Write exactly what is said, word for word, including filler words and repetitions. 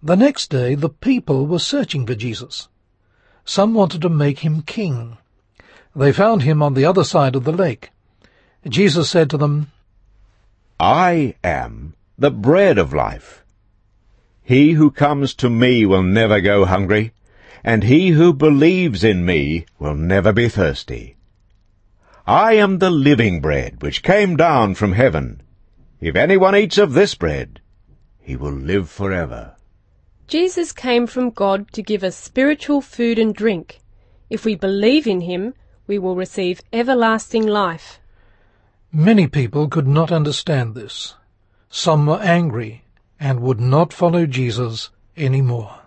The next day the people were searching for Jesus. Some wanted to make him king. They found him on the other side of the lake. Jesus said to them, I am the bread of life. He who comes to me will never go hungry, and he who believes in me will never be thirsty. I am the living bread which came down from heaven. If anyone eats of this bread, he will live forever. Jesus came from God to give us spiritual food and drink. If we believe in him, we will receive everlasting life. Many people could not understand this. Some were angry and would not follow Jesus any more.